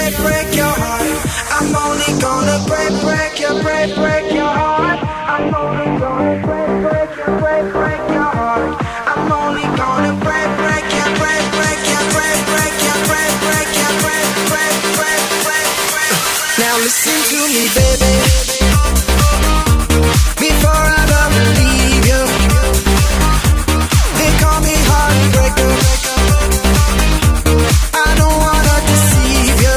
break your heart. I'm only gonna break your heart. I'm only gonna break your heart. I'm only gonna break your Now listen to me, baby. Before I ever leave you, they call me heartbreaker. I don't wanna deceive you.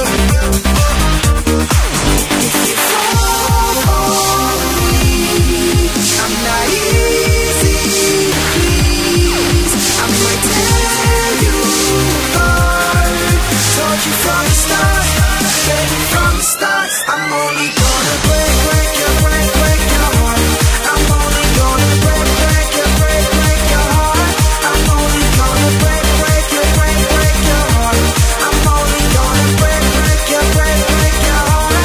If you fall for me, I'm not easy, please. I might tear you apart. Told you from the start, baby, from the start. I'm only gonna break your heart. I'm only gonna break your heart. I'm only gonna break your heart. I'm only gonna break your heart.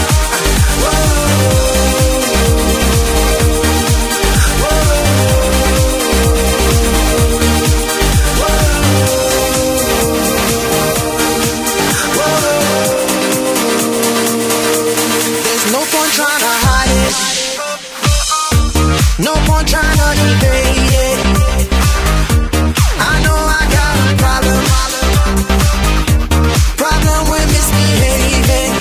There's no point trying to hide it. No point trying to evade it. I know I got a problem with misbehaving.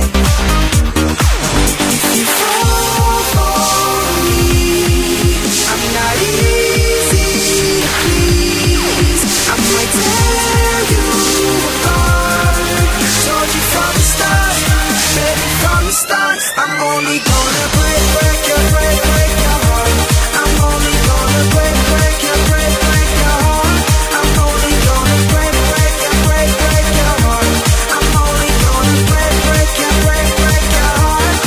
If you fall for me, I'm not easy, please. I might tear you apart. Told you from the start, baby, from the start. I'm only gonna break your heart. I'm only gonna break your heart. I'm only gonna break your heart. I'm only gonna break your heart.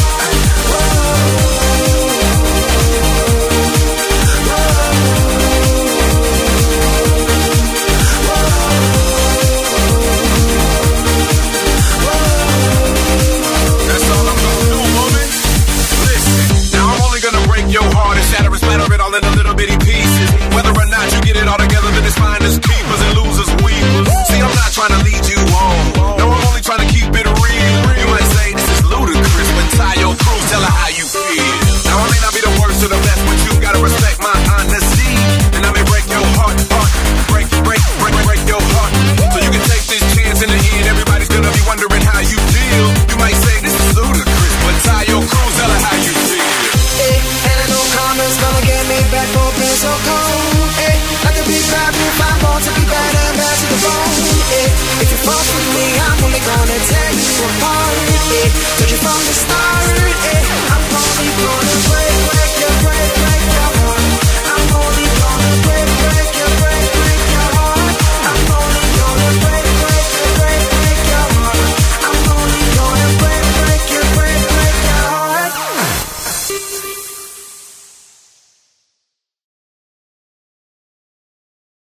That's all I'm gonna do, woman. Listen, now I'm only gonna break your heart and shatter and splatter it all into little bitty pieces. Whether or not you get it all together, then it's fine as keepers and losers, weepers. See, I'm not trying to lead you on. No, I'm only trying to keep it real. You might say this is ludicrous, but tie your crew, tell her how you feel. Now I may not be the worst or the best, but you gotta respect my honesty. And I may break your heart, break your heart. So you can take this chance in the end. Everybody's gonna be wondering how you feel. You might say this is ludicrous, but tie your crew, tell her how you feel. And I know karma's gonna get me back for being so cold. Like a big bad wolf, I'm born to be bad and bad to the bone. If you fall for me, I'm only gonna tear you apart. Told you from the start,